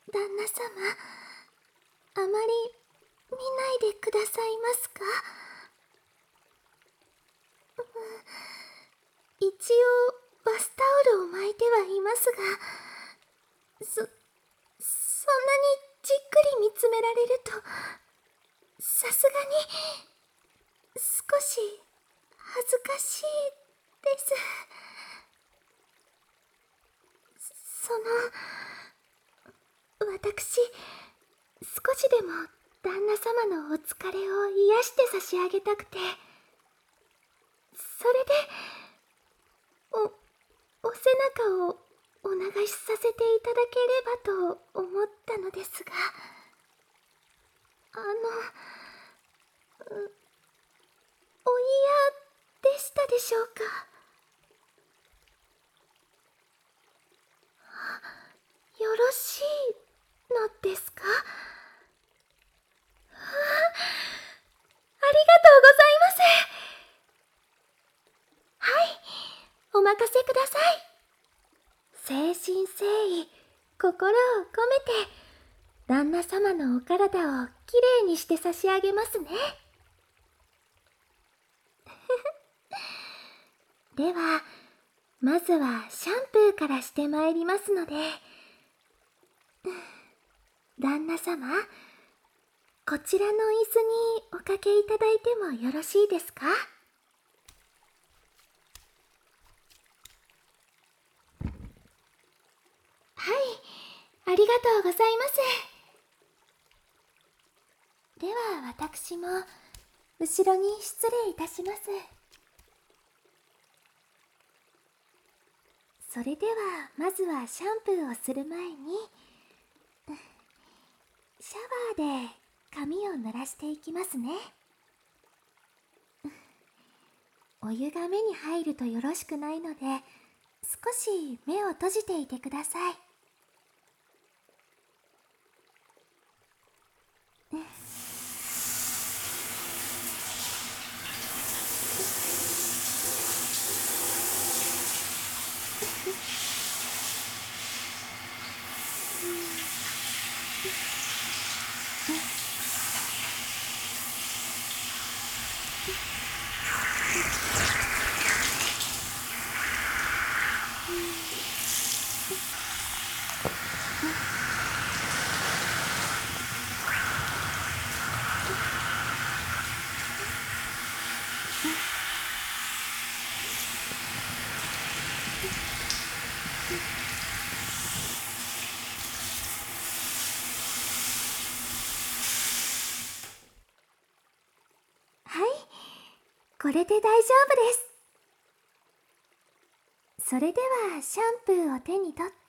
旦那様、あまり見ないでくださいますか？一応バスタオルを巻いてはいますが、そんなにじっくり見つめられると、さすがに少し恥ずかしいです。私、少しでも旦那様のお疲れを癒して差し上げたくて、それでお背中をお流しさせていただければと思ったのですが、お嫌でしたでしょうか？よろしいのですか？ありがとうございます。はい、お任せください。誠心誠意、心を込めて、旦那様のお体をきれいにして差し上げますね。では、まずはシャンプーからしてまいりますので、旦那様、こちらの椅子におかけいただいてもよろしいですか？はい、ありがとうございます。では私も後ろに失礼いたします。それではまずはシャンプーをする前に、シャワーで髪を濡らしていきますね。お湯が目に入るとよろしくないので、少し目を閉じていてください。はい、これで大丈夫です。それではシャンプーを手に取って、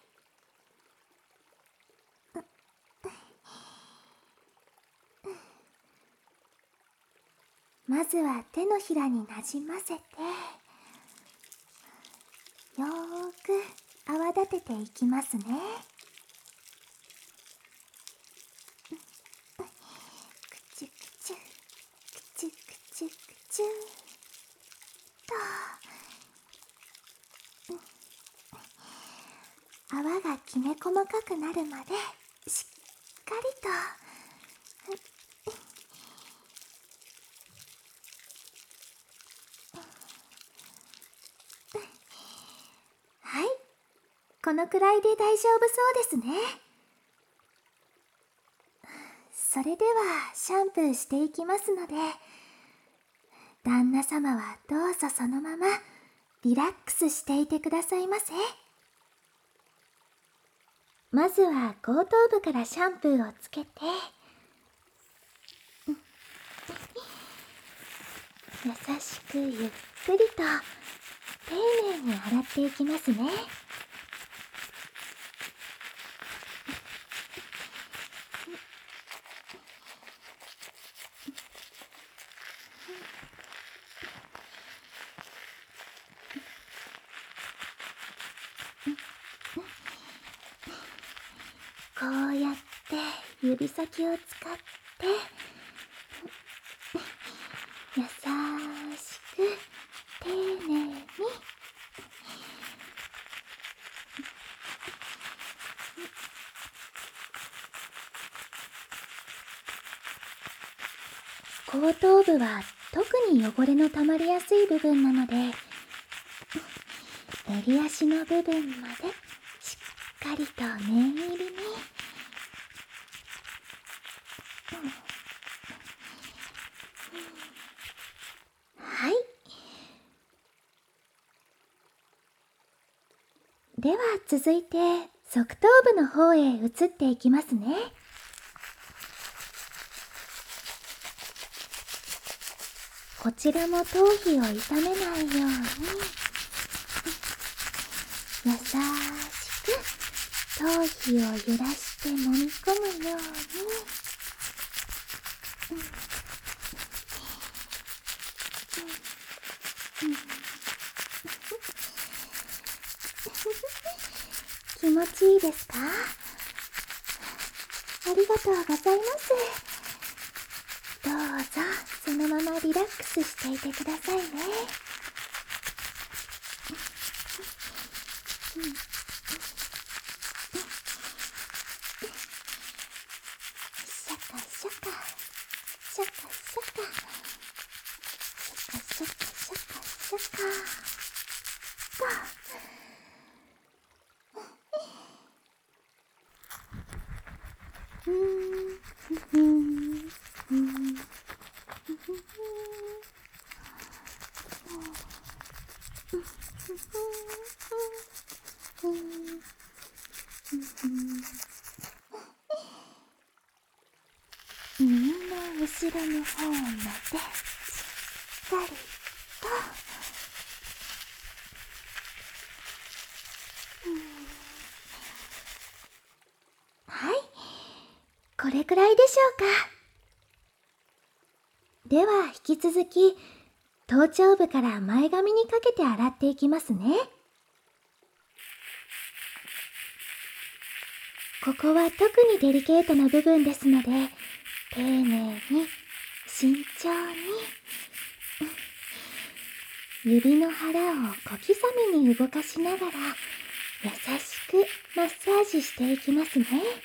まずは手のひらになじませて、よーく泡立てていきますね。くちゅくちゅ、くちゅくちゅくちゅと、泡がきめ細かくなるまでしっかりと。はい、このくらいで大丈夫そうですね。それではシャンプーしていきますので、旦那様はどうぞそのままリラックスしていてくださいませ。まずは後頭部からシャンプーをつけて、優しくゆっくりと丁寧に洗っていきますね。こうやって指先を使って優しく丁寧に後頭部は特に汚れのたまりやすい部分なので、襟足の部分までしっかりと念入りに。はい。では続いて側頭部の方へ移っていきますね。こちらも頭皮を傷めないように優しく頭皮を揺らして揉み込むように。気持ちいいですか？ありがとうございます。どうぞそのままリラックスしていてくださいね。シャカシャカシャカシャカシャカシャカシャカシャカと。耳の後ろの方までしっかりと。はい、これくらいでしょうか。では引き続き頭頂部から前髪にかけて洗っていきますね。ここは特にデリケートな部分ですので、丁寧に慎重に指の腹を小刻みに動かしながら優しくマッサージしていきますね。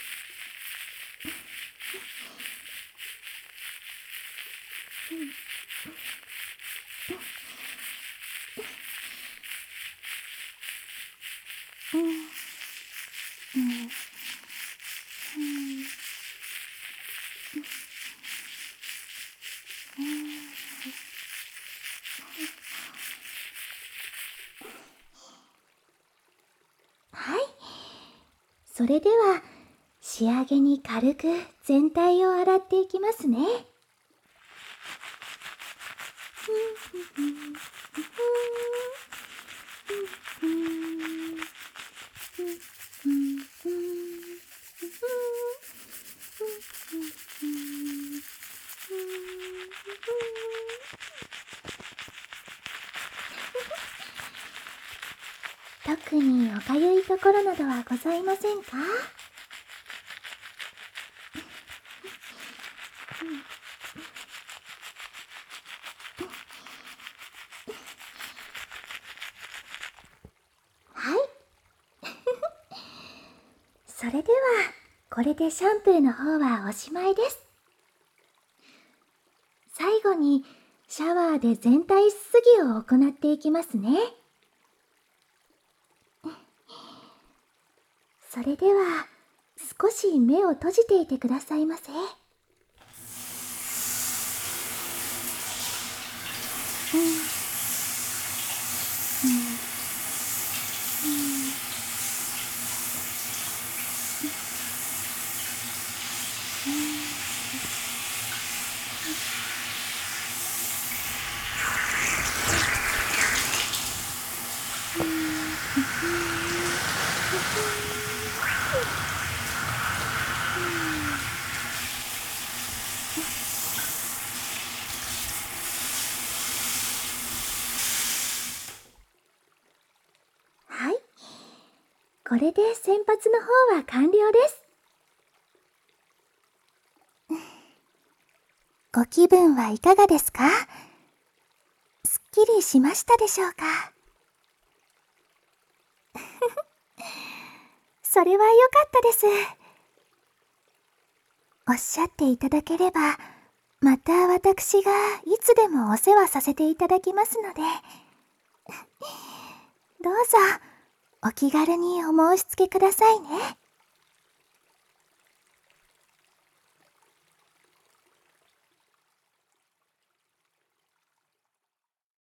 はい、それでは仕上げに軽く全体を洗っていきますね。特におかゆいところなどはございませんか？はいそれではこれでシャンプーの方はおしまいです。最後にシャワーで全体すすぎを行っていきますね。それでは少し目を閉じていてくださいませ。はい、これで洗髪の方は完了です。ご気分はいかがですか？すっきりしましたでしょうか？それは良かったです。おっしゃっていただければまた私がいつでもお世話させていただきますので、どうぞお気軽にお申し付けくださいね。